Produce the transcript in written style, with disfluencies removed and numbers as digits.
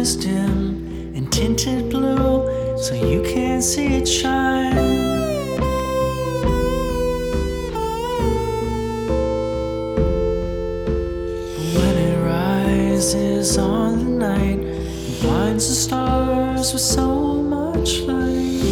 is dim and tinted blue, so you can't see it shine. When it rises on the night, it blinds the stars with so much light.